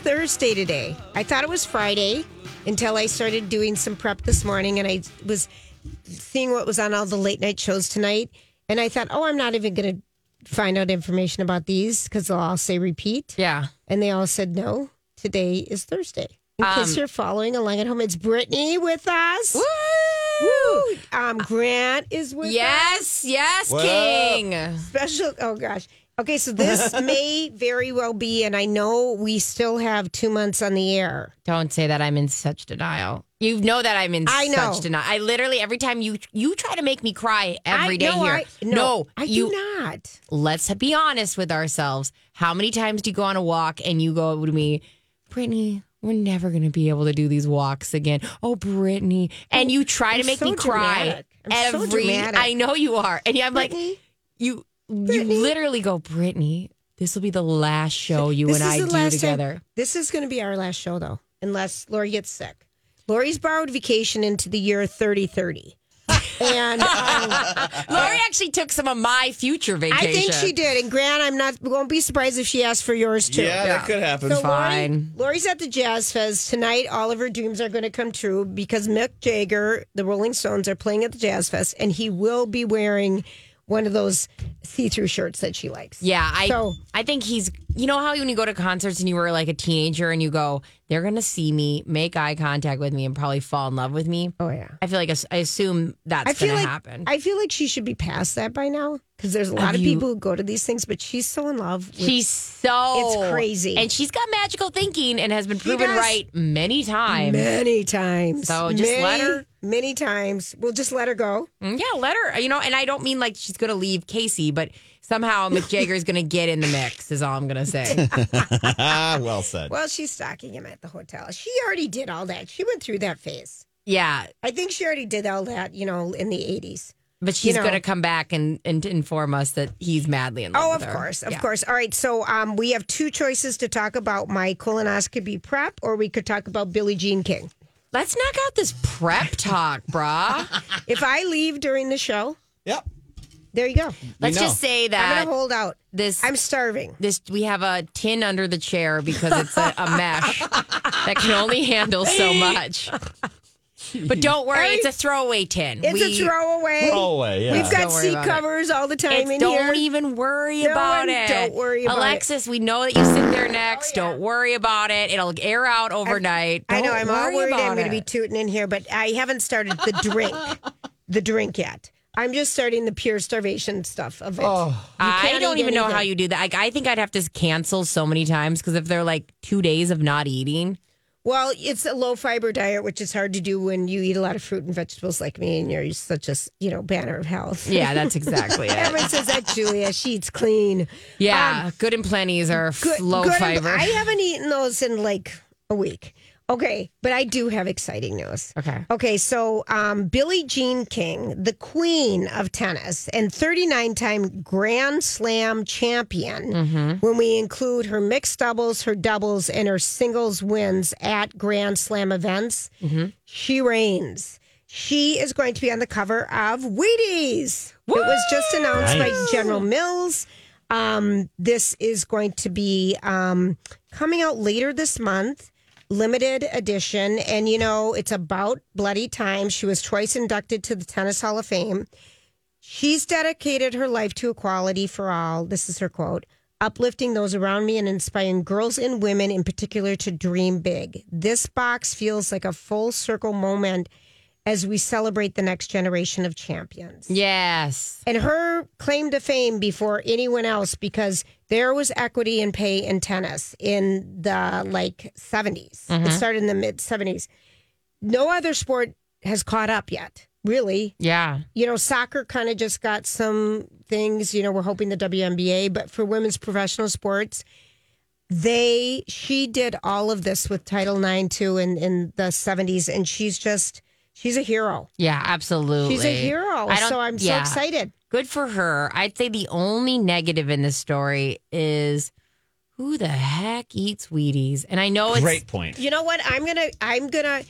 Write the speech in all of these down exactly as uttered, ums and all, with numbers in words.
Thursday today. I thought it was Friday until I started doing some prep this morning, and I was seeing what was on all the late night shows tonight. And I thought, oh, I'm not even going to find out information about these because they'll all say repeat. Yeah. And they all said, no, today is Thursday. In Um, case you're following along at home, it's Brittany with us. Woo! Woo! Um, Grant is with Yes, us. yes, What King. Special. Oh, gosh. Okay, so this may very well be, and I know we still have two months on the air. Don't say that I'm in such denial. You know that I'm in I know. such denial. I literally, every time you you try to make me cry every I, day no, here. I, no, I you, do not. Let's be honest with ourselves. How many times do you go on a walk and you go to me, Brittany, we're never going to be able to do these walks again. Oh, Brittany. And you try I'm to make so me cry dramatic. I'm so every dramatic. I know you are. And I'm like, Brittany, you Brittany. you literally go, Brittany, this will be the last show you this and is I the do last together. Time. This is going to be our last show, though, unless Lori gets sick. Lori's borrowed vacation into the year thirty thirty. And um, Lori actually took some of my future vacation. I think she did. And Grant, I'm not won't be surprised if she asks for yours too. Yeah, that could happen. So Fine. Lori, Lori's at the Jazz Fest tonight. All of her dreams are going to come true because Mick Jagger, the Rolling Stones, are playing at the Jazz Fest, and he will be wearing one of those see-through shirts that she likes. Yeah, I So- I think he's, you know how when you go to concerts and you were like a teenager and you go, they're going to see me, make eye contact with me, and probably fall in love with me. Oh yeah. I feel like I assume that's I feel going to like happen. I feel like she should be past that by now because there's a lot Have of you- people who go to these things, but she's so in love. With, She's so It's crazy. and she's got magical thinking and has been proven does. right many times. many times. So just many, let her- Many times. We'll just let her go. Mm, Yeah, let her. You know, and I don't mean like she's going to leave Casey, but somehow Mick Jagger is going to get in the mix. Is all I'm going to say. Well said. Well, she's stalking him at the hotel. She already did all that. She went through that phase. Yeah, I think she already did all that, you know, in the eighties. but she's You know. going to come back and, and inform us that he's madly in love Oh, with of her. course, of Yeah. course. All right, so um, we have two choices to talk about my colonoscopy prep, or we could talk about Billie Jean King. Let's knock out this prep talk, brah. If I leave during the show, Yep. there you go. Let's know. just say I'm that going to hold out. this I'm starving. this we have a tin under the chair because it's a, a mesh that can only handle so much. But don't worry, it's a throwaway tin. It's We- a throwaway. Throwaway, yeah. We've got Don't worry seat about it. covers all the time It's, in don't here. even worry No about one- it. don't worry about it. Alexis, we know that you sit there next. Don't worry about it. It'll air out overnight. I know. Don't I'm all worry worried I'm about going to be it. tooting in here, but I haven't started the drink, the drink yet. I'm just starting the pure starvation stuff of it. Oh. You I can't don't eat even know how anything. you do that. Like, I think I'd have to cancel so many times because if they're like two days of not eating. Well, it's a low fiber diet, which is hard to do when you eat a lot of fruit and vegetables like me, and you're such a you know banner of health. Yeah, that's exactly it. Everyone says that, Julia. She eats clean. Yeah, good and plenties are Good, low good- fiber. I haven't eaten those in like a week. Okay, but I do have exciting news. Okay. Okay, so um, Billie Jean King, the queen of tennis and thirty-nine time Grand Slam champion, Mm-hmm. when we include her mixed doubles, her doubles, and her singles wins at Grand Slam events, Mm-hmm. she reigns. She is going to be on the cover of Wheaties. It was just announced by Nice. General Mills. Um, this is going to be um, coming out later this month. Limited edition, and you know it's about bloody time. She was twice inducted to the Tennis Hall of Fame. She's dedicated her life to equality for all. This is her quote: uplifting those around me and inspiring girls and women in particular to dream big. This box feels like a full circle moment as we celebrate the next generation of champions. Yes. And her claim to fame before anyone else, because there was equity and pay in tennis in the like seventies. It started in the mid seventies. No other sport has caught up yet, really. Yeah. You know, soccer kind of just got some things, you know, we're hoping the W N B A, but for women's professional sports, they, she did all of this with Title nine too in, in the seventies. And she's just, she's a hero. Yeah, absolutely. She's a hero. I don't- So I'm so yeah. excited. Good for her. I'd say the only negative in this story is who the heck eats Wheaties? And I know it's Great point. You know what? I'm gonna I'm gonna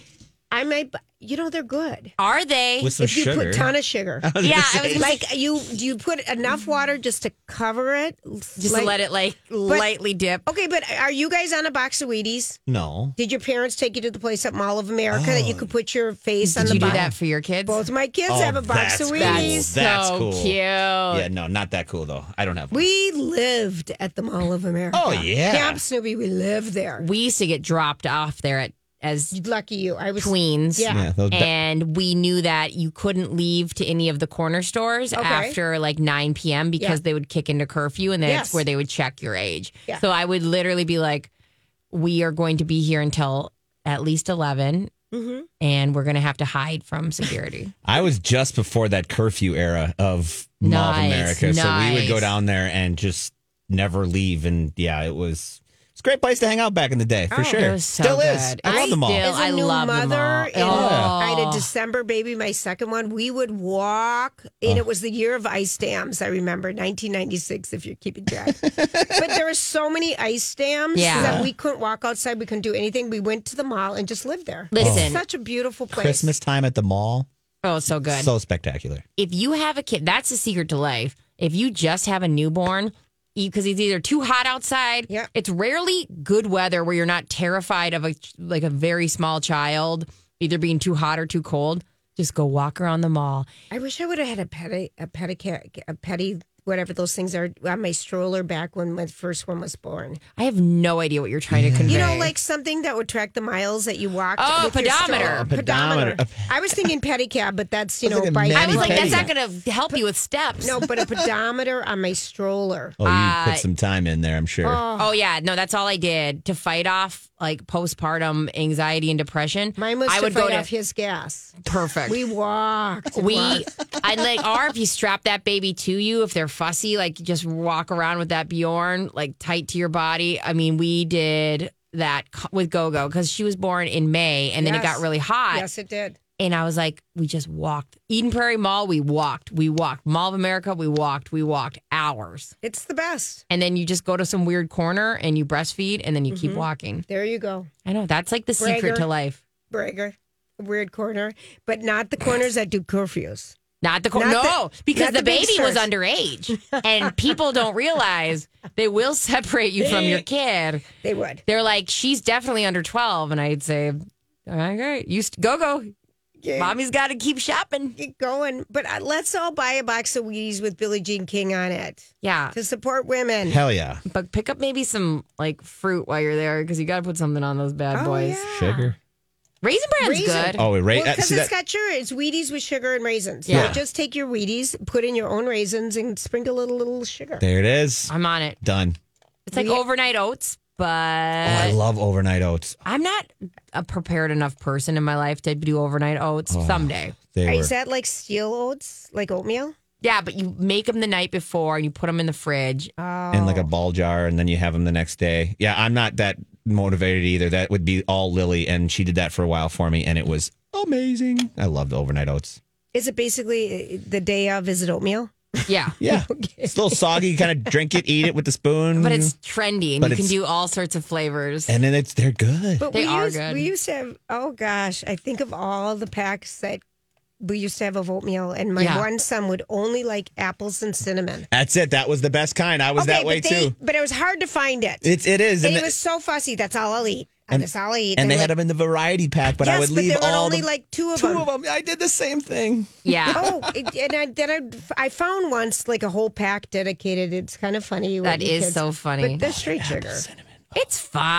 I might, bu- you know, they're good. Are they? With some If you sugar. put ton of sugar. Yeah, I was Like you, do you put enough water just to cover it? just to let it like lightly dip. Okay, but are you guys on a box of Wheaties? No. Did your parents take you to the place at Mall of America that you could put your face on Did the you do box? that for your kids? Both of my kids Oh, have a box that's of cool. Wheaties. That's so cool. cute. Yeah, no, not that cool though. I don't have one. We lived at the Mall of America. Oh, yeah. Camp Snoopy, we lived there. We used to get dropped off there at as Lucky you. I was tweens. Yeah. Yeah, those ba- And we knew that you couldn't leave to any of the corner stores Okay. after like nine p.m. because Yeah. they would kick into curfew and that's Yes. where they would check your age. Yeah. So I would literally be like, we are going to be here until at least eleven Mm-hmm. and we're going to have to hide from security. I was just before that curfew era of Mall of Nice, America. So we would go nice. down there and just never leave. And yeah, it was it's a great place to hang out back in the day, for Oh, sure. it was so Still good. is. I love I the mall. still- As a I new love the mother, mall. and Oh. I had a December baby, my second one. We would walk, and it was the year of ice dams. I remember nineteen ninety-six, if you're keeping track. But there were so many ice dams Yeah. that we couldn't walk outside. We couldn't do anything. We went to the mall and just lived there. Listen. It's such a beautiful place. Christmas time at the mall, Oh, so good. so spectacular. If you have a kid, that's the secret to life. If you just have a newborn, because it's either too hot outside, Yeah. it's rarely good weather where you're not terrified of a like a very small child either being too hot or too cold. Just go walk around the mall. I wish I would have had a petty, a petty, a petty, whatever those things are, on my stroller back when my first one was born. I have no idea what you're trying to convey. You know, like something that would track the miles that you walked. Oh, with your pedometer. stroller. A pedometer. Pedometer. I was thinking pedicab, but that's, you It's know, like a by mani I was like, petty. that's not going to help you with steps. No, but a pedometer on my stroller. Oh, you Uh, put some time in there, I'm sure. Oh yeah, no, that's all I did to fight off like postpartum anxiety and depression. Mine was I to would fight go to off his gas. perfect. We walked. and We, walked. I like, or if you strap that baby to you, if they're fussy, like just walk around with that Bjorn, like tight to your body. I mean, we did that co- with Gogo because she was born in May and then it Yes. got really hot. Yes, it did. And I was like, we just walked. Eden Prairie Mall, we walked. We walked. Mall of America, we walked. We walked hours. It's the best. And then you just go to some weird corner and you breastfeed and then you Mm-hmm. keep walking. There you go. I know. That's like the secret Bragger. to life. Bragger. Weird corner, but not the corners that do curfews. Not the cor- Not no, the- because not the, the big baby was stores. underage, and people don't realize they will separate you from your kid. They would. They're like, she's definitely under twelve, and I'd say, all right, great, you st- go go, Yeah. mommy's got to keep shopping. Get going. But uh, let's all buy a box of Wheaties with Billie Jean King on it Yeah, to support women. Hell yeah. but pick up maybe some like fruit while you're there because you got to put something on those bad Oh, boys. yeah. Sugar. Raisin Bran's Raisin. good. Oh, wait, right. Well, uh, because see it's that- got sugar. It's Wheaties with sugar and raisins. Yeah. So just take your Wheaties, put in your own raisins, and sprinkle a little, little sugar. there it is. I'm on it. Done. It's like We- overnight oats, but Oh, I love overnight oats. I'm not a prepared enough person in my life to do overnight oats. Oh. Someday. They were. Is that like steel oats, like oatmeal? Yeah, but you make them the night before and you put them in the fridge. in like a ball jar, and then you have them the next day. Yeah, I'm not that motivated either. That would be all Lily, and she did that for a while for me, and it was amazing. I love the overnight oats. Is it basically uh, the day of? Is it oatmeal? Yeah. Yeah, it's a little soggy. You kind of drink it, eat it with the spoon, But it's trendy and But you can it's- do all sorts of flavors. and then it's they're good. But They we are used, good. We used to have. Oh gosh, I think of all the packs that we used to have of oatmeal, and my Yeah. one son would only like apples and cinnamon. That's it. That was the best kind. I was that way but they, too. But it was hard to find it. It's it is, and and, he the- was so fussy. That's all I'll eat. And- That's all I eat. and they were had like, them in the variety pack. But yes, I would but leave there were all only the, like two of two them. of them. I did the same thing. Yeah. Oh, it, and I, then I, I found once like a whole pack dedicated. It's kind of funny. That with the is kids. so funny. But they're straight sugar. It's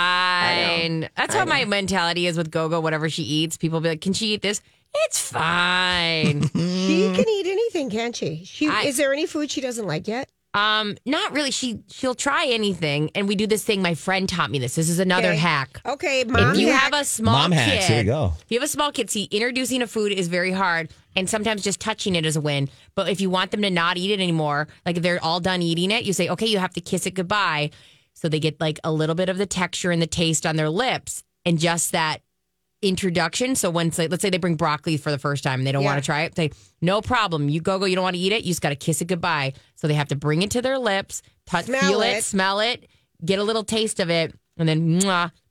fine. That's how my mentality is with Gogo. Whatever she eats, people be like, can she eat this? It's fine. She can eat anything, can't she? She I- is there any food she doesn't like yet? um, not really. She she'll try anything. And we do this thing. My friend taught me this. This is another Okay. hack. Okay, mom. If you hack. have a small Mom kid, hacks. Here we go. If you have a small kid, see, introducing a food is very hard, and sometimes just touching it is a win. But if you want them to not eat it anymore, like if they're all done eating it, you say, okay, you have to kiss it goodbye. So they get like a little bit of the texture and the taste on their lips, and just that introduction. So once, like, let's say they bring broccoli for the first time and they don't Yeah. want to try it, say, no problem. You go, go, you don't want to eat it. You just got to kiss it goodbye. So they have to bring it to their lips, touch, Smell feel it. it. smell it, get a little taste of it, and then mwah,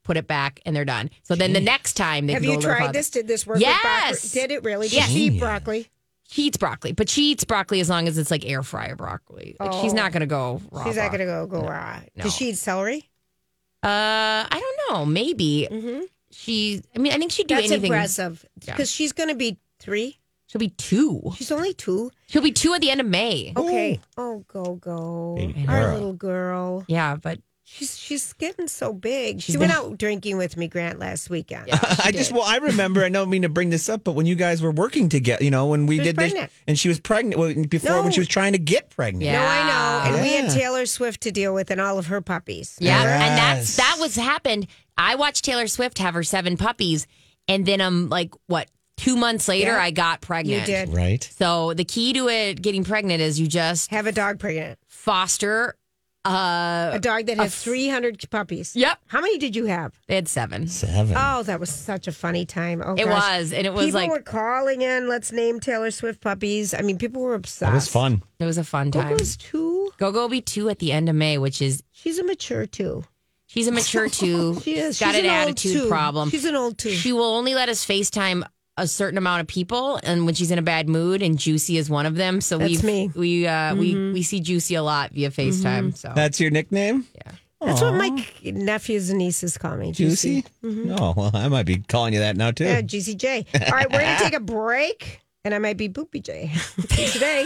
put it back, and they're done. So then the next time they Have can go you a little tried farther. this? Did this work Yes. with broccoli? Did it really? Did Yes. she eat broccoli? She eats broccoli, but she eats broccoli as long as it's like air fryer broccoli. Like she's Oh. not going to go raw. She's not broccoli. going to go go raw. no. Does she eat celery? Uh, I don't know. Maybe Mm-hmm. she. I mean, I think she'd do That's anything. impressive. Yeah. Because she's going to be three. She'll be two. She's only two. She'll be two at the end of May. Okay. Oh, go, go. Baby Our girl. little girl. Yeah, but She's she's getting so big. She She's went been- out drinking with me, Grant, last weekend. I just, well, I remember, I don't mean to bring this up, but when you guys were working together, you know, when we She was did this, pregnant. and she was pregnant well, before No. when she was trying to get pregnant. Yeah. No, I know. And we had Yeah. Taylor Swift to deal with and all of her puppies. yeah, Yes. and that's that was happened. I watched Taylor Swift have her seven puppies, and then um, like what two months later, Yeah. I got You pregnant. did. Right? So the key to it getting pregnant is you just Have a dog pregnant. foster. Uh, A dog that has f- three hundred puppies. Yep, How many did you have? they had seven. Seven. Oh, that was such a funny time. Oh, It gosh. was, and it was People like were calling in, let's name Taylor Swift puppies. I mean, people were obsessed. That was fun. it was a fun time. Gogo's two. Go Go will be two at the end of May, which is She's a mature two. she's a mature two. She is. She's got She's an, old attitude two. problem. She's an old two. She will only let us FaceTime a certain amount of people, and when she's in a bad mood, and Juicy is one of them. So That's we me. we uh, we we see Juicy a lot via FaceTime. So That's your nickname? yeah. That's what my nephews and nieces call me. Juicy? Juicy. Oh, well, I might be calling you that now, too. Yeah, Juicy J. All right, we're going to take a break, and I might be Boopy J today.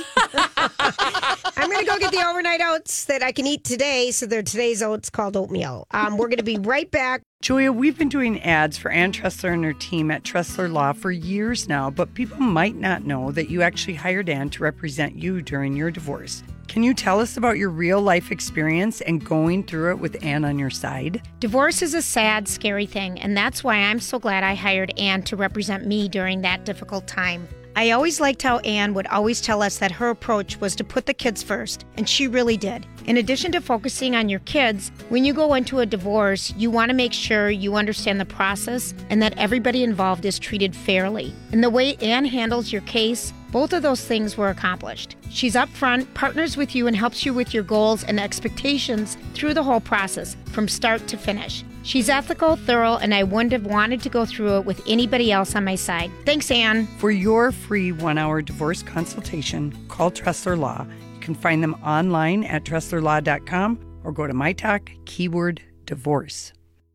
I'm going to go get the overnight oats that I can eat today. So they're today's oats called oatmeal. Um, we're going to be right back. Julia, we've been doing ads for Ann Tressler and her team at Tressler Law for years now, but people might not know that you actually hired Ann to represent you during your divorce. Can you tell us about your real life experience and going through it with Ann on your side? Divorce is a sad, scary thing, and that's why I'm so glad I hired Ann to represent me during that difficult time. I always liked how Ann would always tell us that her approach was to put the kids first, and she really did. In addition to focusing on your kids, when you go into a divorce, you want to make sure you understand the process and that everybody involved is treated fairly. And the way Ann handles your case, both of those things were accomplished. She's upfront, partners with you, and helps you with your goals and expectations through the whole process, from start to finish. She's ethical, thorough, and I wouldn't have wanted to go through it with anybody else on my side. Thanks, Ann. For your free one-hour divorce consultation, call Tressler Law. You can find them online at tressler law dot com or go to MyTalk, keyword divorce.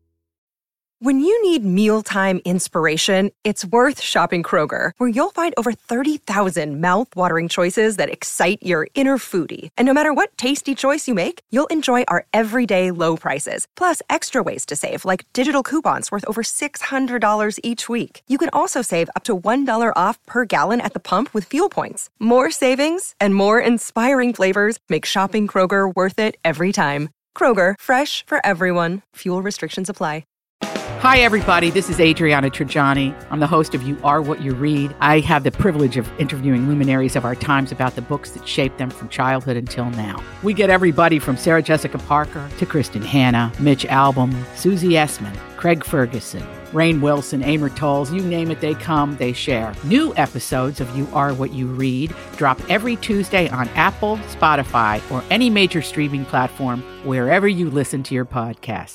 When you need mealtime inspiration, it's worth shopping Kroger, where you'll find over thirty thousand mouth-watering choices that excite your inner foodie. And no matter what tasty choice you make, you'll enjoy our everyday low prices, plus extra ways to save, like digital coupons worth over six hundred dollars each week. You can also save up to one dollar off per gallon at the pump with fuel points. More savings and more inspiring flavors make shopping Kroger worth it every time. Kroger, fresh for everyone. Fuel restrictions apply. Hi, everybody. This is Adriana Trajani. I'm the host of You Are What You Read. I have the privilege of interviewing luminaries of our times about the books that shaped them from childhood until now. We get everybody from Sarah Jessica Parker to Kristen Hanna, Mitch Albom, Susie Essman, Craig Ferguson, Rainn Wilson, Amor Tolls, you name it, they come, they share. New episodes of You Are What You Read drop every Tuesday on Apple, Spotify, or any major streaming platform wherever you listen to your podcasts.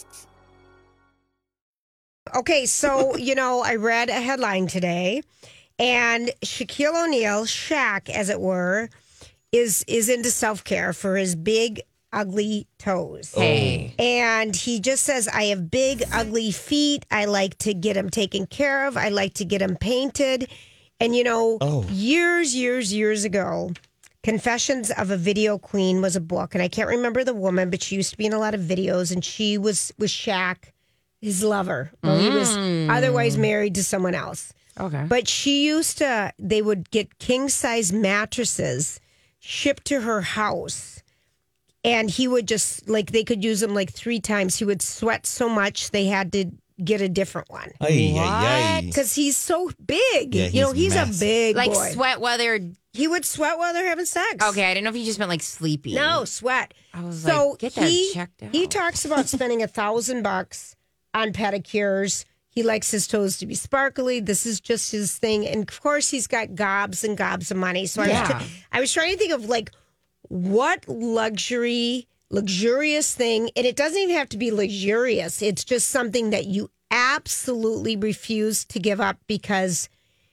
Okay, so, you know, I read a headline today, and Shaquille O'Neal, Shaq, as it were, is is into self-care for his big, ugly toes. Hey. And he just says, I have big, ugly feet. I like to get them taken care of. I like to get them painted. And, you know, Oh. years, years, years ago, Confessions of a Video Queen was a book. And I can't remember the woman, but she used to be in a lot of videos. And she was, was Shaq, his lover. Well, he was otherwise married to someone else. Okay. But she used to, they would get king size mattresses shipped to her house. And he would just, like, they could use them like three times. He would sweat so much they had to get a different one. Ay, ay, ay. Because he's so big. Yeah, you know, he's he's massive. a big like boy. sweat weather. He would sweat while they're having sex. Okay, I didn't know if you just meant like sleepy. No, sweat. I was so like, get that he, checked out. He talks about spending a thousand bucks on pedicures. He likes his toes to be sparkly. This is just his thing. And of course, he's got gobs and gobs of money. So I, Yeah. was, t- I was trying to think of like what luxury luxurious thing. And it doesn't even have to be luxurious. It's just something that you absolutely refuse to give up because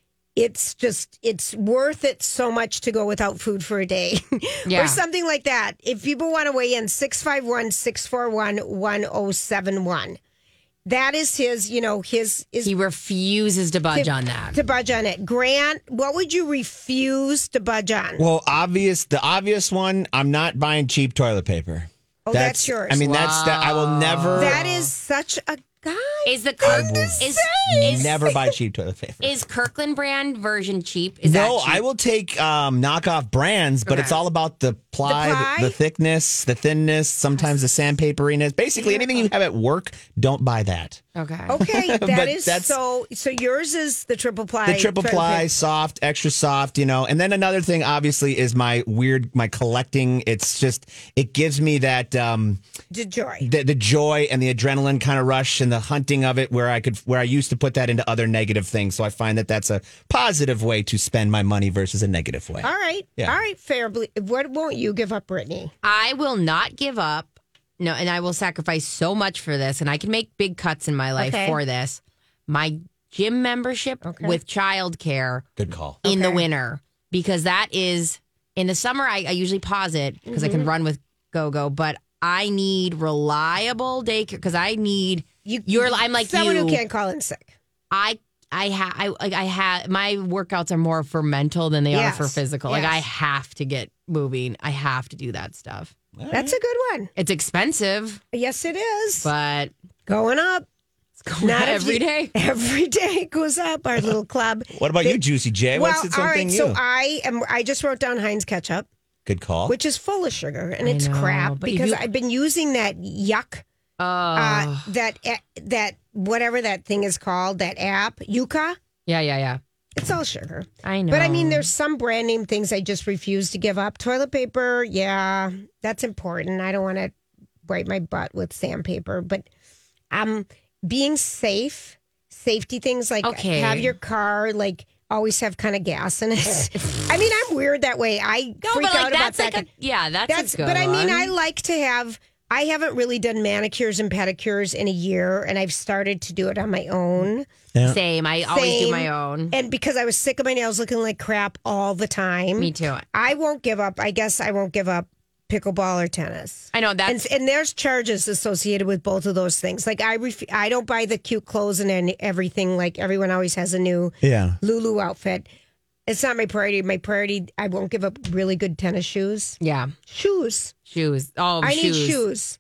it's just, it's worth it so much to go without food for a day Yeah. or something like that. If people want to weigh in, six five one, six four one, one oh seven one. That is his, you know, his, his He refuses to budge on that. to budge on it. Grant, what would you refuse to budge on? Well, obvious. The obvious one. I'm not buying cheap toilet paper. Oh, that's yours. I mean, that's that. I will never. That is such a guy. Is the I Kirk, will is, is, never buy cheap toilet paper. is Kirkland brand version cheap? Is no, that cheap? I will take um, knockoff brands, but Okay. it's all about the ply, The the, ply? the thickness, the thinness, sometimes the sandpaperiness. Basically, anything you have at work, don't buy that. Okay. Okay, that But is that's- so. So yours is the triple ply. The triple toilet ply, paper. soft, extra soft, you know. And then another thing, obviously, is my weird, my collecting. It's just, it gives me that, um, The joy. the, the joy and the adrenaline kind of rush and the hunting of it, where I could, where I used to put that into other negative things. So I find that that's a positive way to spend my money versus a negative way. All right, Yeah. all right, fair. What won't you give up, Brittany? I will not give up. No, and I will sacrifice so much for this, and I can make big cuts in my life Okay. for this. My gym membership Okay. with childcare Good call. in the Okay. winter, because that is in the summer. I, I usually pause it because I Mm-hmm. can run with GoGo, but I need reliable daycare because I need You, You're- I'm like someone you. who can't call in sick. I. I have, I, like, I have, my workouts are more for mental than they Yes. are for physical. Like, Yes. I have to get moving. I have to do that stuff. That's a good one. It's expensive, Yes, it is. but Going up. it's going Not if every you- day. Every day it goes up. Our little club. What about you, Juicy J? Well, What's it, all something right. you? So I am. I just wrote down Heinz ketchup, Good call. which is full of sugar, and I it's know, crap but because you- I've been using that yuck. Oh, Uh, that eh, that whatever that thing is called, that app, Yuka. yeah, yeah, yeah. It's all sugar. I know. But I mean, there's some brand name things I just refuse to give up. Toilet paper, yeah, that's important. I don't want to wipe my butt with sandpaper, but um, being safe, safety things like Okay. have your car like always have kind of gas in it. I mean, I'm weird that way. I no, freak but like out about that's that. like a, yeah, that's, That's, a good but I mean, one. I like to have. I haven't really done manicures and pedicures in a year, and I've started to do it on my own. Same. I always do Same. my own. And because I was sick of my nails looking like crap all the time, Me too. I won't give up. I guess I won't give up pickleball or tennis. I know that's And, and there's charges associated with both of those things. Like I, ref- I don't buy the cute clothes and then everything. Like everyone always has a new yeah. Lulu outfit. It's not my priority. My priority, I won't give up really good tennis shoes. yeah. Shoes. Shoes. Oh, I shoes. need shoes.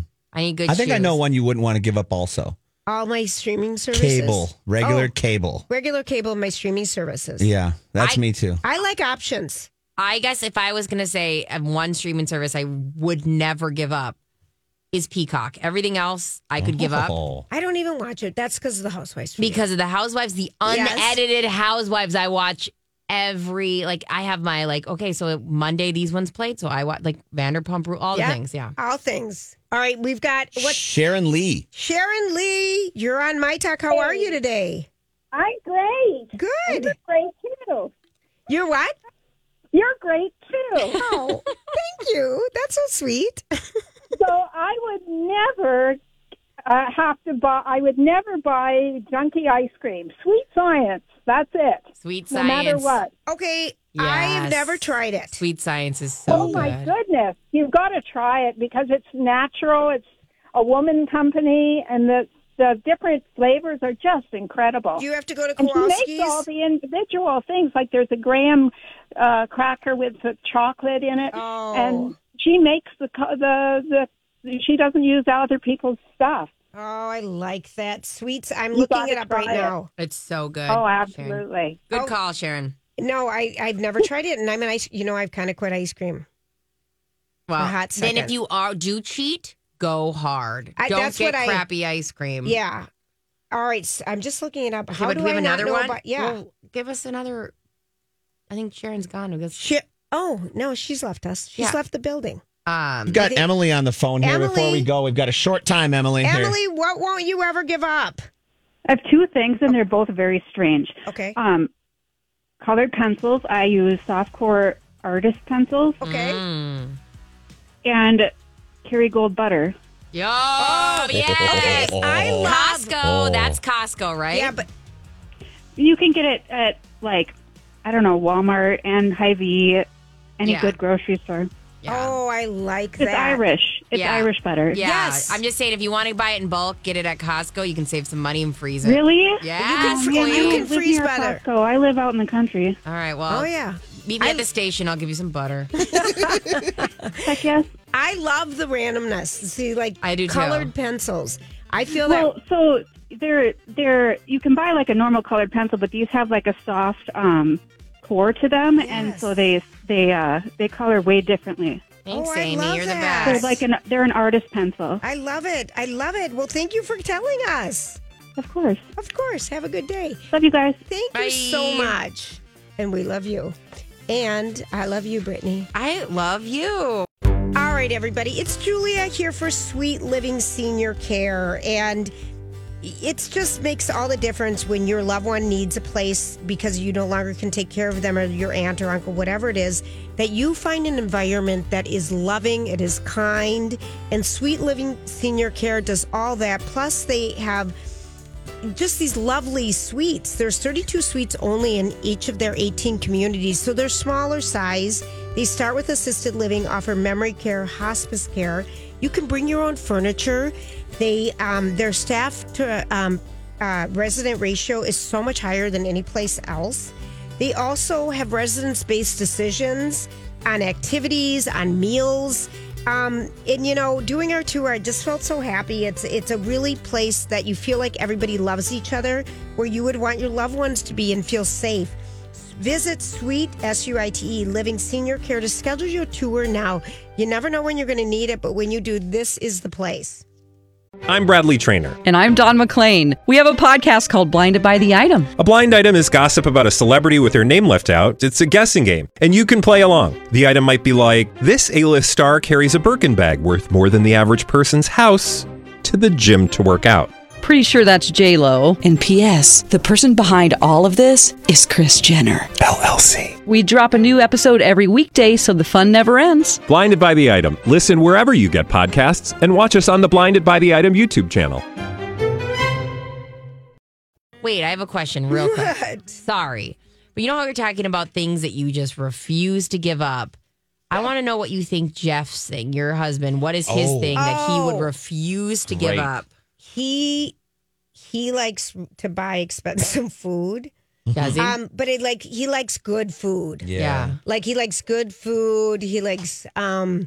I need good. I think I shoes. know one you wouldn't want to give up also. All my streaming services. Cable. Regular Oh. cable. Regular cable, my streaming services. Yeah, that's I- me too. I like options. I guess if I was going to say uh, one streaming service I would never give up is Peacock. Everything else I could give up Oh. I don't even watch it. That's because of the Housewives. for me. because of the Housewives, the Yes. unedited Housewives. I watch every like I have my like okay, so Monday these ones played, so I watch like Vanderpump Rule, all Yeah. the things. Yeah. All things. All right, we've got what Sharon Lee. Sharon Lee. You're on My Talk. How are you today? I'm great. Good. You're great too. You're what? You're great too. Oh, thank you. That's so sweet. So I would never uh, have to buy. I would never buy junky ice cream. Sweet Science. That's it. Sweet No Science. matter what. Okay, I have Yes. never tried it. Sweet Science is so Oh good. my goodness! You've got to try it because it's natural. It's a woman company, and the the different flavors are just incredible. Do you have to go to And she makes all Kowalski's? the individual things. Like there's a graham uh, cracker with the chocolate in it, Oh. and she makes the co- the the. She doesn't use other people's stuff. Oh, I like that. Sweets. I'm You looking gotta it up try right it. now. It's so good. Oh, Sharon. absolutely. Good Oh. call, Sharon. No, I, I've never tried it. And I'm an ice, you know, I've kind of quit ice cream. Well, A hot then if second. you are do cheat, go hard. I- Don't that's get what I- crappy ice cream. Yeah. All right. So I'm just looking it up. Okay, How but do do we I have not another know one? about- yeah. Well, give us another. I think Sharon's gone. Because, She, oh, no, she's left us. She's Yeah. left the building. um, We've got think- Emily on the phone here before Emily- we go. We've got a short time, Emily. Here. Emily, what won't you ever give up? I have two things, and they're both very strange. Okay. Um, colored pencils. I use softcore artist pencils, Okay. mm, and Kerrygold butter. Yo, yes. I love Costco. Oh. That's Costco, right? Yeah, but You can get it at, like, I don't know, Walmart and Hy-Vee, any Yeah. good grocery store. Yeah. oh, I like It's that. Irish. It's Yeah. Irish butter. Yeah, Yes. I'm just saying, if you want to buy it in bulk, get it at Costco. You can save some money and freeze it. Really? Yeah. You can free- Man, you I can don't live freeze near a butter. Costco. I live out in the country. All right. Well. Oh yeah. Meet me I- at the station. I'll give you some butter. Heck yes. I love the randomness. See, like I do too. colored pencils. I feel Well, that. so they're they're you can buy like a normal colored pencil, but these have like a soft um, core to them, and Yes. so they they uh, they color way differently. Thanks, Oh, I Amy. love You're the that. They're best. like an they're an artist pencil. I love it. I love it. Well, thank you for telling us. Of course. Of course. Have a good day. Love you guys. Thank Bye. you so much. And we love you. And I love you, Brittany. I love you. All right, everybody. It's Julia here for Sweet Living Senior Care. And it just makes all the difference when your loved one needs a place because you no longer can take care of them, or your aunt or uncle, whatever it is, that you find an environment that is loving, it is kind, and Sweet Living Senior Care does all that. Plus, they have just these lovely suites. There's thirty-two suites only in each of their eighteen communities, so they're smaller size. They start with assisted living, offer memory care, hospice care. You can bring your own furniture. They, um, their staff to um, uh, resident ratio is so much higher than any place else. They also have residence-based decisions on activities, on meals. Um, and you know, doing our tour, I just felt so happy. It's it's a really place that you feel like everybody loves each other, where you would want your loved ones to be and feel safe. Visit Sweet, S U I T E, Living Senior Care to schedule your tour now. You never know when you're going to need it, but when you do, this is the place. I'm Bradley Trainer. And I'm Don McClain. We have a podcast called Blinded by the Item. A blind item is gossip about a celebrity with their name left out. It's a guessing game, and you can play along. The item might be like, this A-list star carries a Birkin bag worth more than the average person's house to the gym to work out. Pretty sure that's J-Lo. And P S the person behind all of this is Kris Jenner, L L C. We drop a new episode every weekday so the fun never ends. Blinded by the Item. Listen wherever you get podcasts and watch us on the Blinded by the Item YouTube channel. Wait, I have a question real quick. What? Sorry. But you know how we're talking about things that you just refuse to give up? I want to know what you think Jeff's thing, your husband, what is his Oh. thing that he would Oh. refuse to Great. give up? He he likes to buy expensive food. Does he? Um, but it like he likes good food. yeah. Like he likes good food. He likes um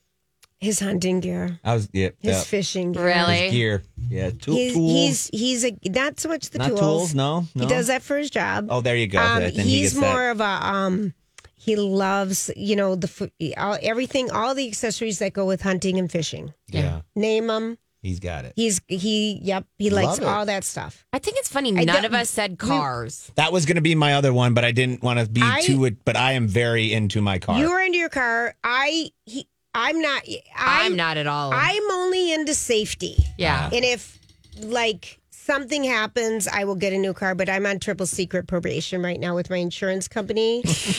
his hunting gear, I was yeah, his yeah. fishing gear. Really? His gear. Yeah, tool, He's, tools. he's he's a not so much the Not tools. tools. No, no. He does that for his job. Oh, there you go. Um, Then he he's gets more that. of a um. He loves you know the food, all, everything, all the accessories that go with hunting and fishing. Yeah, Name them. he's got it. He's he. Yep. He likes Love it. all that stuff. I think it's funny. I None don't- of us said cars. That was going to be my other one, but I didn't want to be I- too. But I am very into my car. You were into your car. I he. I'm not. I'm, I'm not at all. I'm only into safety. yeah. And if like something happens, I will get a new car. But I'm on triple secret probation right now with my insurance company,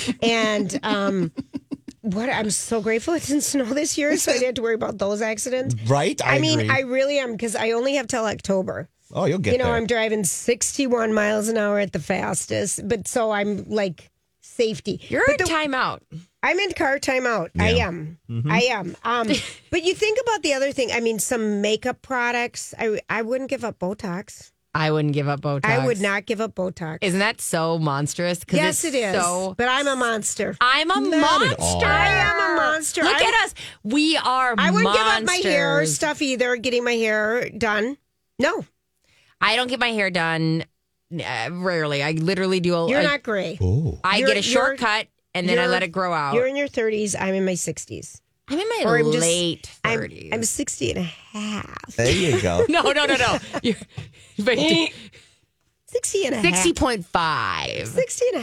and um, what I'm so grateful it didn't snow this year, so I didn't have to worry about those accidents. right? I, I, mean, agree. I really am because I only have till October. oh, you'll get You know, there. I'm driving sixty-one miles an hour at the fastest, but so I'm like safety. You're but in the- timeout. I'm in car timeout. I Yeah. am. Mm-hmm. I am. Um, but you think about the other thing. I mean, some makeup products. I I wouldn't give up Botox. I wouldn't give up Botox. I would not give up Botox. Isn't that so monstrous? 'Cause Yes, it's it is. So, but I'm a monster. I'm a Not at monster. all. I am a monster. Look I- at us. We are I wouldn't monsters. give up my hair stuff either. Getting my hair done. No, I don't get my hair done uh, rarely. I literally do a you're a- not gray. oh, I You're- get a you're- shortcut and then I you're- let it grow out. You're in your thirties. I'm in my sixties. I'm in my Or I'm just- late I'm, thirties. I'm sixty and a half. there you go. no, no, no, no. You're, but sixty and a sixty half. point five. sixty and a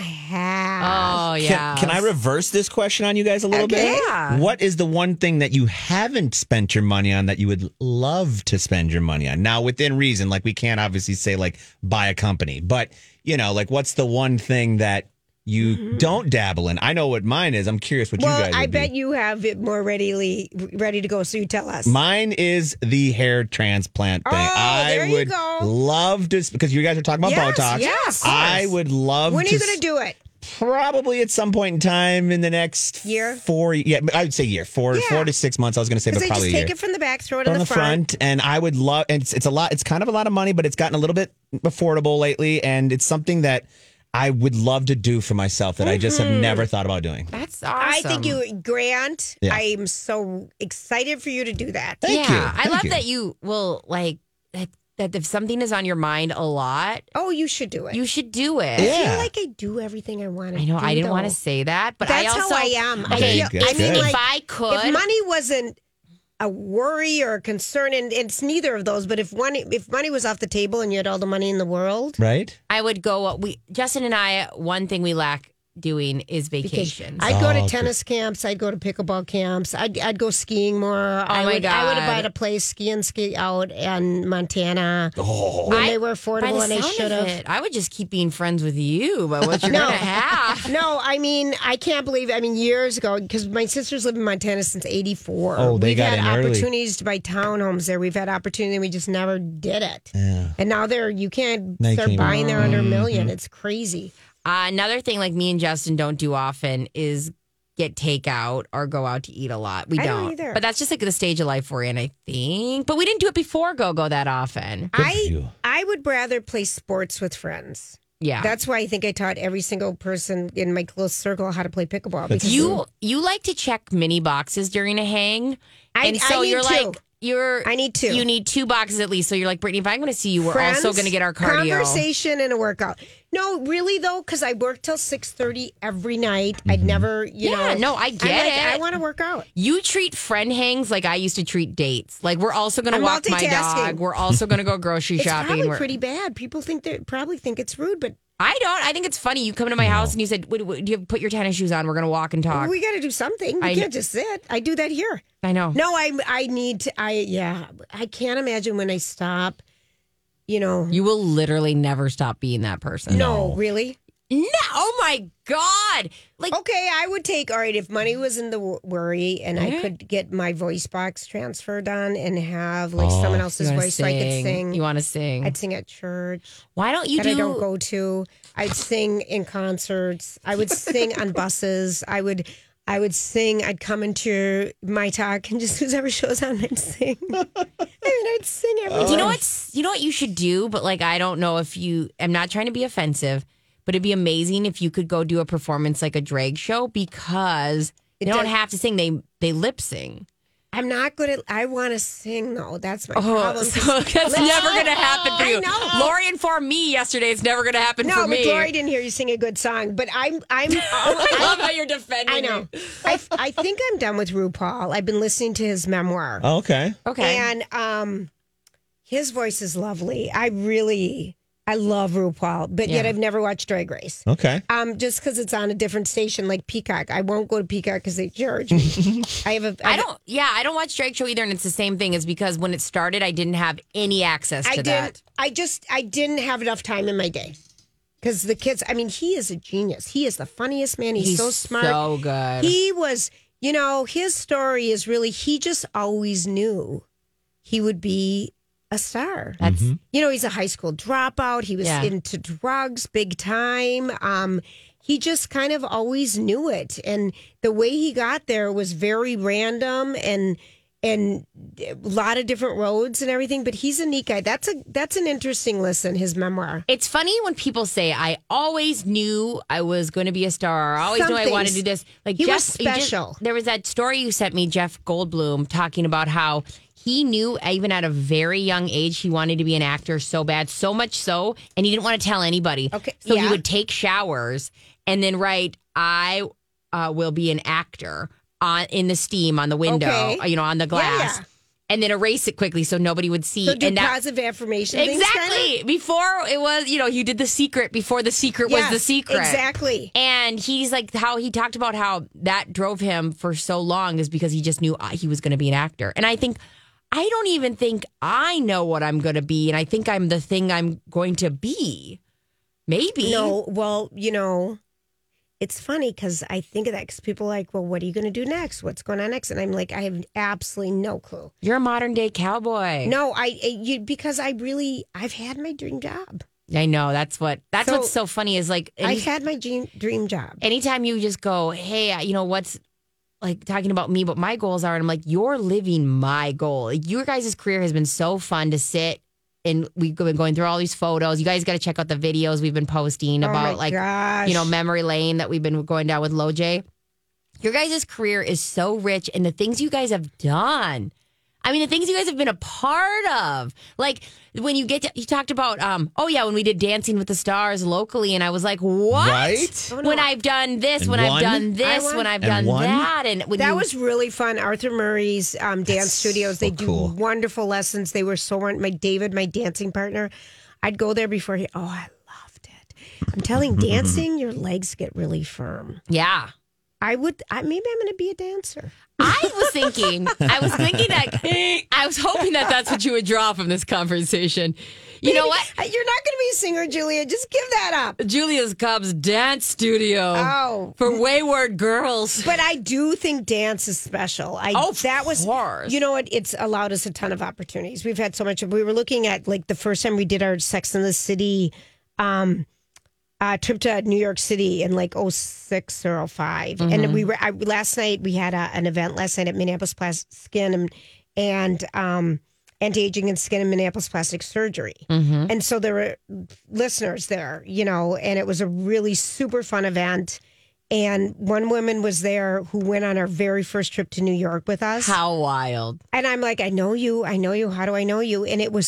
half. Oh, yeah. Can, can I reverse this question on you guys a little Okay. bit? Yeah. What is the one thing that you haven't spent your money on that you would love to spend your money on? Now, within reason, like we can't obviously say like buy a company, but you know, like what's the one thing that you Mm-hmm. don't dabble in? I know what mine is. I'm curious what Well, you guys would I bet be. you have it more readily ready to go. So you tell us. Mine is the hair transplant thing. Oh, I there you would go. love to, because you guys are talking about Yes, Botox. yes. I would love When are to you going to do it? Probably at some point in time in the next Year? four. Yeah, I would say year four, Yeah. four to six months. I was going to say, but Because they probably just a take year. it from the back, throw it From in the the front. front, and I would love. And it's, it's a lot. It's kind of a lot of money, but it's gotten a little bit affordable lately, and it's something that I would love to do for myself that I just have never thought about doing. That's awesome. I think you, Grant, Yeah. I'm so excited for you to do that. Thank yeah, you. I Thank love you. that you will like that. That if something is on your mind a lot, Oh, you should do it. you should do it. I Yeah. feel like I do everything I want to I know. do, I didn't want to though. say that, but That's I also how I am. I, Okay, feel, that's I mean, good. like, if I could, if money wasn't a worry or a concern, and it's neither of those, but if one, if money was off the table and you had all the money in the world, Right? I would go. We Justin and I. One thing we lack doing is vacations. I'd go Oh, to good. tennis camps. I'd go to pickleball camps. I'd, I'd go skiing more. I my would, I would have God. bought a place ski and ski out in Montana Oh. when I- they were By affordable, the and they sound should of have. it, I would just keep being friends with you. But what you're No. gonna have? No, I mean, I can't believe. I mean, years ago, because my sisters lived in Montana since eighty-four. Oh, they We've got had in early. opportunities to buy townhomes there. We've had opportunity, and we just never did it. Yeah. And now they're you can't Now you start can't buying even- there under a million. It's crazy. Uh, another thing, like me and Justin don't do often, is get takeout or go out to eat a lot. We I don't don't. either. But that's just like the stage of life we're in, I think. But we didn't do it before Go Go that often. Good for I you. I would rather play sports with friends. Yeah. That's why I think I taught every single person in my close circle how to play pickleball. That's Because you you like to check mini boxes during a hang. I- and I so need you're two. like you're I need two. You need two boxes at least. So you're like, Brittany, if I'm gonna see you, we're friends, also gonna get our cardio. conversation and a workout. No, really though, because I work till six thirty every night. I'd never, you Yeah, know. no, I I'm get like, it. I want to work out. You treat friend hangs like I used to treat dates. Like we're also going to I'm walk my multitasking. dog. We're also going to go grocery It's shopping. probably We're- pretty bad. People think they probably think it's rude, but I don't. I think it's funny. You come to my house and you said, "What- what- "Do you put your tennis shoes on? We're going to walk and talk." we got to do something. We I can't kn- just sit. I do that here. I know. No, I I need to. I yeah. I can't imagine when I stop. You know. You will literally never stop being that person. no, really. No. Oh my God. Like, Okay, I would take. All right, if money was in the w- worry, and I Mhm. could get my voice box transferred on and have like Oh. someone you else's wanna voice, so I could sing. You want to sing? I'd sing at church. Why don't you that do? I don't go to. I'd sing in concerts. I would sing on buses. I would I would sing. I'd come into my talk and just whoever shows on, I'd sing. I mean, I'd sing every Do you know time. what's? You know what you should do? But like, I don't know if you. I'm not trying to be offensive, but it'd be amazing if you could go do a performance like a drag show because It they don't does- have to sing. They they lip sing. I'm not good at. I want to sing though. That's my Oh, problem. so that's never going to happen for I you. know. Lori informed me yesterday it's never going to happen No, for me. but Lori didn't hear you sing a good song. But I'm, I'm. I love how you're defending I know. me. I, I think I'm done with RuPaul. I've been listening to his memoir, Oh, okay. Okay. and um, his voice is lovely. I really, I love RuPaul, but yet Yeah. I've never watched Drag Race. Okay. Um, just because it's on a different station, like Peacock. I won't go to Peacock because they charge me. I have a. I don't. Yeah, I don't watch drag show either, and it's the same thing. Is because when it started, I didn't have any access to I that. didn't. I just. I didn't have enough time in my day. Because the kids. I mean, he is a genius. He is the funniest man. He's, He's so smart. so good. He was. You know, his story is really. He just always knew he would be a star. That's You know, he's a high school dropout. He was Yeah. into drugs big time. Um, he just kind of always knew it, and the way he got there was very random and and a lot of different roads and everything. But he's a neat guy. That's a that's an interesting listen. His memoir. It's funny when people say, "I always knew I was going to be a star. I always Some knew I wanted to things. do this." Like He Jeff, was you just- special. there was that story you sent me, Jeff Goldblum, talking about how he knew even at a very young age he wanted to be an actor so bad, so much so, and he didn't want to tell anybody. Okay, so yeah. he would take showers and then write, "I uh, will be an actor." On in the steam on the window, Okay. you know, on the glass, yeah. and then erase it quickly so nobody would see. So do and that, positive affirmation things, kinda? exactly. Before it was, you know, you did The Secret before The Secret was Yes, The Secret. exactly. And he's like, how he talked about how that drove him for so long is because he just knew uh, he was going to be an actor. And I think, I don't even think I know what I'm going to be. And I think I'm the thing I'm going to be. Maybe. No, well, you know, it's funny because I think of that because people are like, well, what are you going to do next? What's going on next? And I'm like, I have absolutely no clue. You're a modern day cowboy. No, I you because I really I've had my dream job. I know that's what that's So, what's so funny is like any, I've had my dream dream job. anytime you just go, hey, you know what's like talking about me, what my goals are, and I'm like, you're living my goal. Like, your guys' career has been so fun to sit. And we've been going through all these photos. You guys got to check out the videos we've been posting Oh about, my like, gosh. you know, memory lane that we've been going down with Loj. Your guys' career is so rich, and the things you guys have done. I mean, the things you guys have been a part of. Like, when you get to, you talked about, um, oh, yeah, when we did Dancing with the Stars locally, and I was like, what? Right? Oh, no. When I've done this, And when won? I've done I this, won. when I've And done won? that. And when That you, was really fun. Arthur Murray's um, dance That's studios. so They do cool. wonderful lessons. They were so my David, my dancing partner. I'd go there before he. Oh, I loved it. I'm telling, dancing, your legs get really firm. yeah. I would. I, maybe I'm going to be a dancer. I was thinking, I was thinking that, I was hoping that that's what you would draw from this conversation. You know what? Uh, You're not going to be a singer, Julia. Just give that up. Julia's Cubs Dance Studio Oh. for wayward girls. But I do think dance is special. I Oh, of that was course. You know what? It's allowed us a ton of opportunities. We've had so much. We were looking at like the first time we did our Sex and the City um, uh, trip to New York City in like oh six or oh five, Mm-hmm. and we were I, last night. We had a, an event last night at Minneapolis Plastic Skin and and um, anti-aging and skin and Minneapolis Plastic Surgery, Mm-hmm. and so there were listeners there, you know, and it was a really super fun event. And one woman was there who went on our very first trip to New York with us. How wild. And I'm like, I know you. I know you. How do I know you? And it was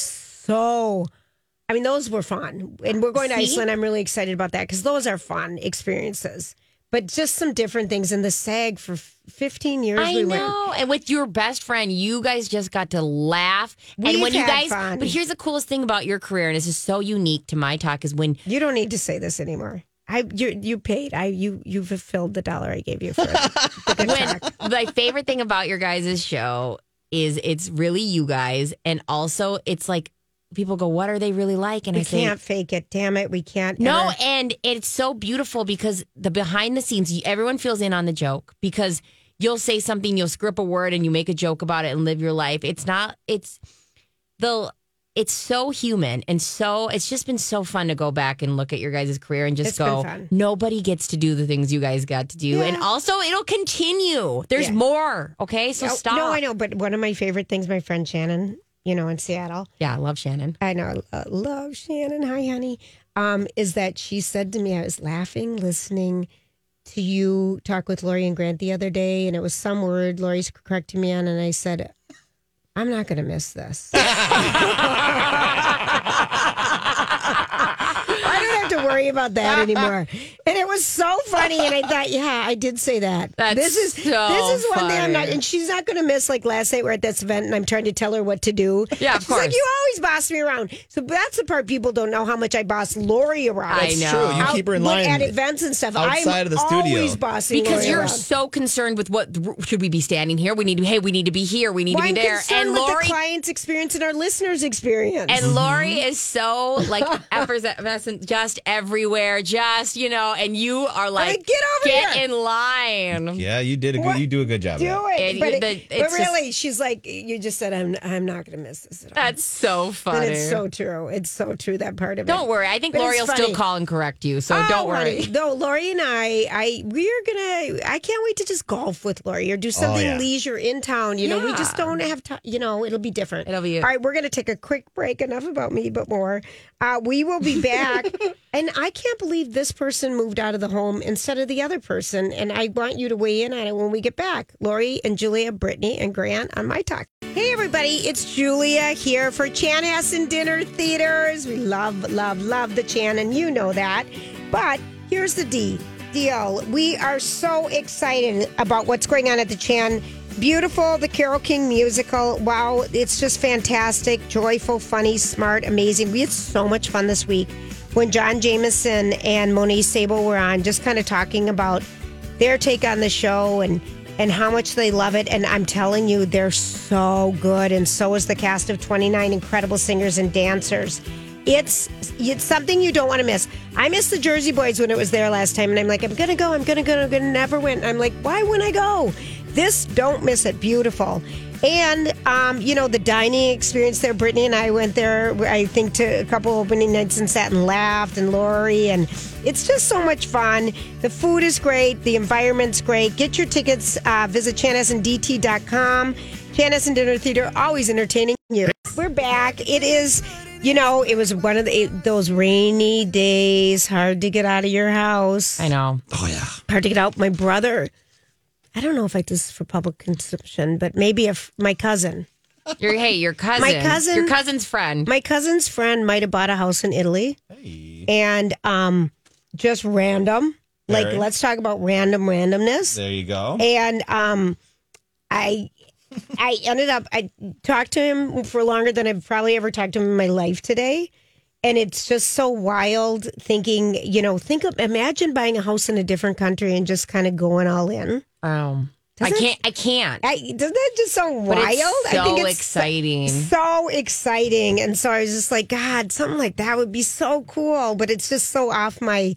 so, I mean, those were fun. And we're going to See? Iceland. I'm really excited about that because those are fun experiences. But just some different things. In the SAG for fifteen years, I we know. went. And with your best friend, you guys just got to laugh. and We've when you had guys, fun. but here's the coolest thing about your career, and this is so unique to my talk, is when You don't need to say this anymore. I you you paid. I you you fulfilled the dollar I gave you for it. The good when talk. my favorite thing about your guys' show is it's really you guys, and also it's like people go, "What are they really like?" And We I say, can't fake it. Damn it, we can't. No, ever- and it's so beautiful because the behind the scenes, you- everyone feels in on the joke because you'll say something, you'll script a word, and you make a joke about it and live your life. It's not. It's the. It's so human and so. It's just been so fun to go back and look at your guys' career and just It's been go. fun. Nobody gets to do the things you guys got to do, Yeah. and also it'll continue. There's Yeah. more. Okay, so Oh, stop. No, I know, but one of my favorite things, my friend Shannon, you know, in Seattle. Yeah, I love Shannon. I know, I love Shannon. Hi, honey. Um, is that she said to me, I was laughing listening to you talk with Lori and Grant the other day, and it was some word Lori's correcting me on, and I said, I'm not going to miss this. I don't have to worry about that anymore. And it was so funny, and I thought, yeah, I did say that. That's this is so this is one thing I'm not, funny. and she's not going to miss. Like last night, we're at this event, and I'm trying to tell her what to do. Yeah, of she's like, course. you always boss me around. So that's the part people don't know how much I boss Lori around. I It's know. true. You Out- keep her in look, line at events and stuff. outside I'm of the studio. Always bossing Because Lori you're around. so concerned with what should we be standing here? We need to. Hey, we need to be here. We need Well, to I'm be there. concerned And with Lori the client's experience and our listeners' experience. And Lori is so like effervescent, just everywhere, just you know. And you are like, like, get over get here. in line. Yeah, you did a good. What? You do a good job. do of that. it. It- but, it- the- but it's just- really, she's like, you just said, I'm I'm not going to miss this at all. That's so and funny. it's so true. It's so true, that part of it. Don't worry. I think But Lori it's will still funny. call and correct you. So Oh, don't worry. honey. No, Lori and I, I we're gonna. I can't wait to just golf with Lori or do something yeah. leisure in town. You know, we just Yeah. don't have time. You know, it'll be different. It'll be- all right. We're gonna take a quick break. Enough about me, but more. Uh, we will be back. And I can't believe this person moved out of the home instead of the other person. And I want you to weigh in on it when we get back. Lori and Julia, Brittany and Grant on My Talk. Hey, everybody, it's Julia here for Chanhassen Dinner Theaters. We love, love, love the Chan, and you know that. But here's the D deal. We are so excited about what's going on at the Chan. Beautiful, the Carole King musical. Wow, it's just fantastic, joyful, funny, smart, amazing. We had so much fun this week when John Jameson and Monique Sable were on, just kind of talking about their take on the show and and how much they love it. And I'm telling you, they're so good. And so is the cast of twenty-nine incredible singers and dancers. It's it's something you don't want to miss. I missed the Jersey Boys when it was there last time, and I'm like, I'm gonna go, I'm gonna go, I'm gonna never win. I'm like, why wouldn't I go? This, don't miss it. Beautiful. And, um, you know, the dining experience there, Brittany and I went there, I think, to a couple opening nights and sat and laughed, and Lori, and it's just so much fun. The food is great. The environment's great. Get your tickets. Uh, visit chanhassen d t dot com. Chanhassen Dinner Theater, always entertaining you. We're back. It is, you know, it was one of the, those rainy days, hard to get out of your house. I know. Oh, yeah. Hard to get out. My brother... I don't know if I this is for public consumption, but maybe if my cousin. Your hey, your cousin. My cousin. Your cousin's friend. My cousin's friend might have bought a house in Italy. Hey. And um, just random. Like, Very. let's talk about random randomness. There you go. And um, I I ended up, I talked to him for longer than I've probably ever talked to him in my life today. And it's just so wild thinking, you know, think of, imagine buying a house in a different country and just kind of going all in. Um, I Doesn't can't. I can't. I, doesn't that just sound But wild? it's so I think it's exciting. So, so exciting. And so I was just like, God, something like that would be so cool. But it's just so off my,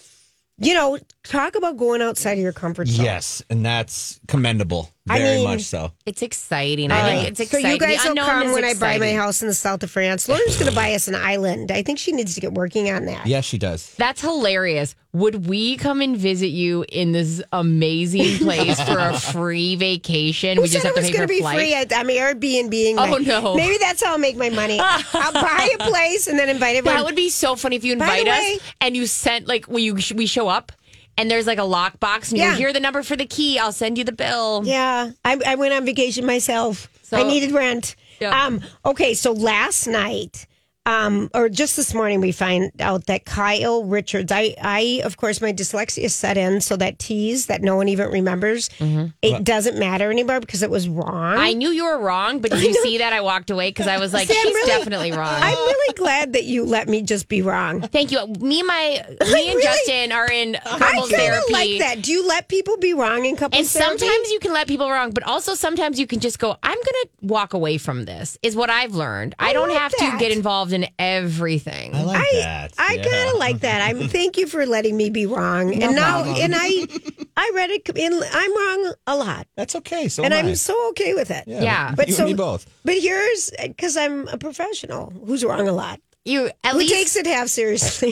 you know, talk about going outside of your comfort zone. Yes, and that's commendable. I Very mean, much so. It's exciting. All I think right. it's So exciting. you guys The will unknown come is when I buy my exciting. house in the south of France. Lauren's going to buy us an island. I think she needs to get working on that. Yes, she does. That's hilarious. Would we come and visit you in this amazing place for a free vacation? Who we just said have it to was pay going for to be flight. free? I, I'm Airbnb-ing. Oh, my- no. Maybe that's how I'll make my money. I'll buy a place and then invite everyone. That would be so funny if you By the invite us way- and you sent like when you we show up and there's like a lockbox and you Yeah. go, here the number for the key. I'll send you the bill. Yeah, I, I went on vacation myself. So- I needed rent. Yeah. Um, okay, so last night, um, or just this morning, we find out that Kyle Richards. I, I of course, my dyslexia set in, so that tease that no one even remembers, it doesn't matter anymore because it was wrong. I knew you were wrong, but did you see that? I walked away because I was like, See, I'm she's really- definitely wrong. I'm really glad that you let me just be wrong. Thank you. Me and my me and really- Justin are in I couples kind of therapy. like that. Do you let people be wrong in couples And therapy? sometimes you can let people wrong, but also sometimes you can just go, I'm going to walk away from this, is what I've learned. I, I don't like have that. to get involved in everything. I like I, that. I Yeah. kind of like that. I'm thank you for letting me be wrong. No and now, problem. and I, I read it. In, I'm wrong a lot, That's okay. So and am I'm I. so okay with it. Yeah. But you so, and me both. But here's because I'm a professional who's wrong a lot. You at Who least takes it half seriously?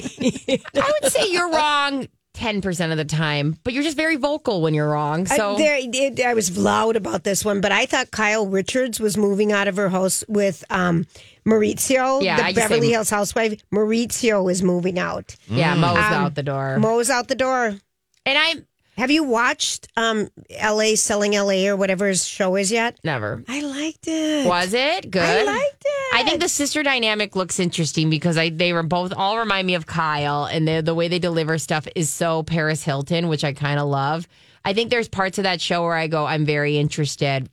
I would say you're wrong ten percent of the time, but you're just very vocal when you're wrong. So I, there, it, I was loud about this one, but I thought Kyle Richards was moving out of her house with um, Maurizio, Yeah, the I just Beverly say- Hills housewife. Maurizio is moving out. yeah, Mo's Um, out the door. Mo's out the door. and I Have you watched um, L A Selling L A or whatever his show is yet? never. I liked it. Was it good? I liked it. I think the sister dynamic looks interesting because I they were both all remind me of Kyle, and the the way they deliver stuff is so Paris Hilton, which I kind of love. I think there's parts of that show where I go, I'm very interested,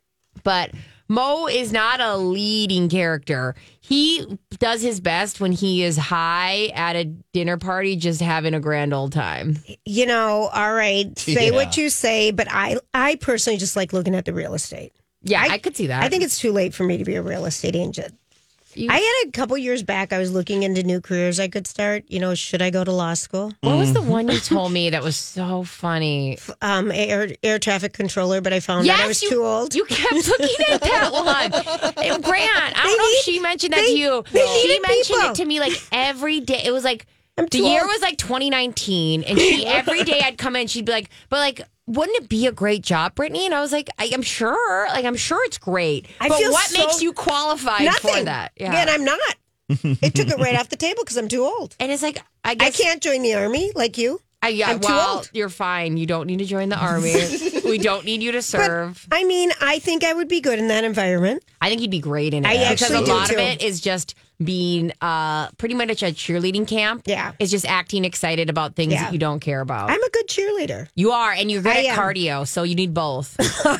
but Mo is not a leading character. He does his best when he is high at a dinner party, just having a grand old time. You know, all right, say Yeah. what you say, but I, I personally just like looking at the real estate. Yeah, I, I- could see that. I think it's too late for me to be a real estate agent. You- I had a couple years back, I was looking into new careers I could start. You know, should I go to law school? What was the one you told me that was so funny? Um, air, air traffic controller, but I found out I was you, too old. You kept looking at that one. And Grant, I don't They know if need- she mentioned that they- to you. they She needed mentioned people. it to me like every day. It was like I'm the too year old. was like twenty nineteen, and she every day I'd come in, she'd be like, "But like, wouldn't it be a great job, Brittany?" And I was like, I, "I'm sure. Like, I'm sure it's great. I but feel what so- makes you qualified Nothing. for that?" Yeah. Again, I'm not. It took it right off the table because I'm too old. and it's like I I guess can't join the army like you. I, yeah, I'm too well, old. you're fine. You don't need to join the army. We don't need you to serve. I mean, I think I would be good in that environment. I think he'd be great in it. I because actually a do, lot of too. it is just being uh, pretty much a cheerleading camp. Yeah. It's just acting excited about things Yeah. that you don't care about. I'm a good cheerleader. you are, and you're good I at am. cardio, so you need both.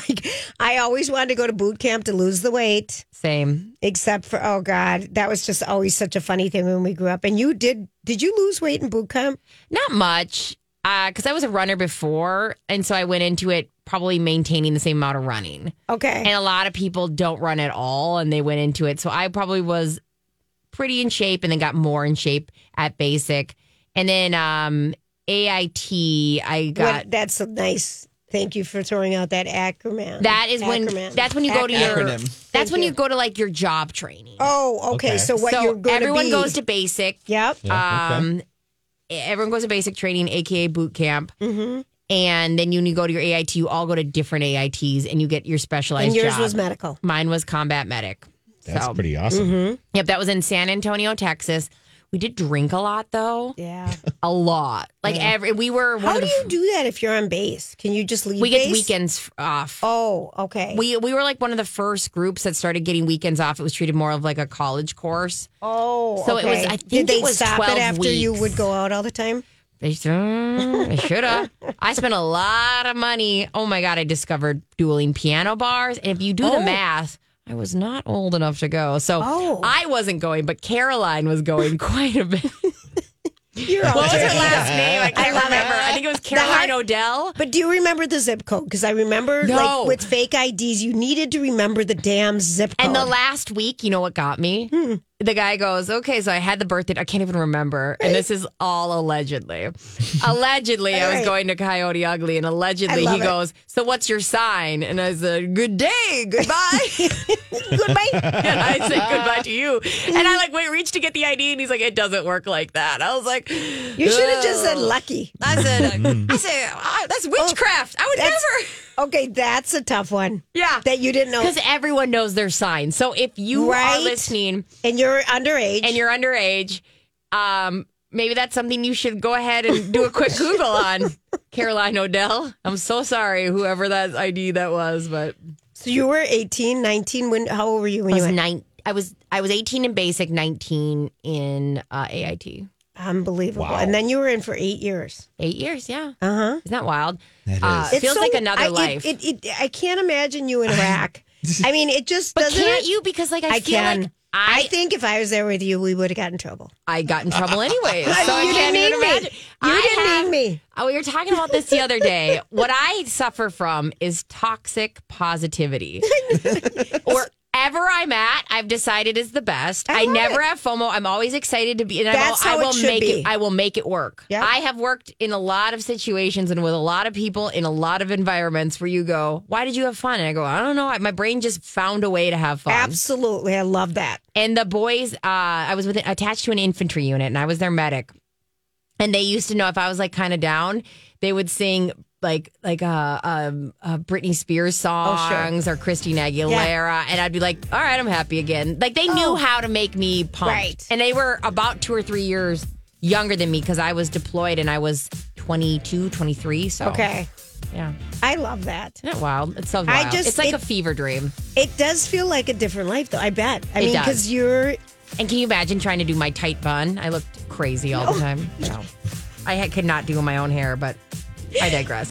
I always wanted to go to boot camp to lose the weight, Same. except for, oh God, that was just always such a funny thing when we grew up. And you did, did you lose weight in boot camp? Not much, because I was a runner before, and so I went into it probably maintaining the same amount of running. Okay. And a lot of people don't run at all, and they went into it. So I probably was pretty in shape and then got more in shape at basic. And then um, A I T, I got. What, that's a nice. Thank you for throwing out that acronym. That is when. Acronym. That's when you go to your. Acronym. That's Thank when you. you go to like your job training. Oh, okay. Okay. So what so you're going everyone to be? goes to basic. Yep. Yeah, okay. Um, everyone goes to basic training, aka boot camp. Mm-hmm. And then when you go to your A I T, you all go to different A I Ts and you get your specialized And yours job. was medical. Mine was combat medic. That's so, pretty awesome. Mm-hmm. Yep, that was in San Antonio, Texas. We did drink a lot, though. Yeah. A lot. Like Yeah. every we were. How one do of you the, do that if you're on base? Can you just leave We get base? weekends off. Oh, okay. We we were like one of the first groups that started getting weekends off. It was treated more of like a college course. oh, So it was- okay. I think Did they it was stop twelve it after you weeks. would go out all the time? They should have. I spent a lot of money. Oh my God, I discovered dueling piano bars. And if you do Oh. the math, I was not old enough to go. So Oh. I wasn't going, but Caroline was going quite a bit. You're What was her alternating. last name? I can't love it. remember. I think it was The Caroline heart- Odell. But do you remember the zip code? Because I remember, No. like, with fake I Ds, you needed to remember the damn zip code. And the last week, you know what got me? Hmm. The guy goes, okay, so I had the birthday. I can't even remember. And this is all allegedly. Allegedly, I was Right. going to Coyote Ugly, and I allegedly love he it. goes, so what's your sign? And I said, good day, goodbye. Goodbye. And I said goodbye to you. And I like wait, reached to get the I D, and he's like, it doesn't work like that. I was like, You should have just said "Ugh." lucky. I said, I said, "Ah, that's witchcraft. I would That's- never. Okay, that's a tough one. Yeah. That you didn't know. Because everyone knows their sign. So if you Right. are listening And you're underage. and you're underage, um, maybe that's something you should go ahead and do a quick Google on. Caroline Odell. I'm so sorry, whoever that I D that was, but So you were eighteen, nineteen. When, how old were you when I you was went? nine. I was I was eighteen in basic, nineteen in uh, A I T. Unbelievable. Wow. And then you were in for eight years. Eight years, yeah. Uh huh. Isn't that wild? That Uh, is. it feels so- like another I, it- life. It, it, I can't imagine you in Iraq. I mean, it just but doesn't. can't it? you? Because like I, I feel can. like I, I think if I was there with you, we would have got in trouble. I got in trouble anyways. So I You can't didn't even need me. imagine. You I didn't have- need me. Oh, we were talking about this the other day. What I suffer from is toxic positivity. Wherever I'm at, I've decided is the best. I I, love never it. have FOMO. I'm always excited to be, and That's I how will, I it will should make be. it. I will make it work. Yep. I have worked in a lot of situations and with a lot of people in a lot of environments where you go, "Why did you have fun?" And I go, "I don't know. My brain just found a way to have fun." Absolutely. I love that. And the boys, uh, I was with attached to an infantry unit, and I was their medic. And they used to know if I was like kind of down, they would sing like like uh, um, uh, Britney Spears songs or Christina Aguilera, and I'd be like, "All right, I'm happy again." Like they knew Oh. how to make me pumped, Right. and they were about two or three years younger than me because I was deployed and I was twenty-two, twenty-three. So Okay. yeah, I love that. isn't it wild? It's so wild. I just- it's like it- a fever dream. It does feel like a different life, though. I bet. I It mean, does. because you're. And can you imagine trying to do my tight bun? I looked crazy all the time. No. I had, could not do my own hair, but I digress.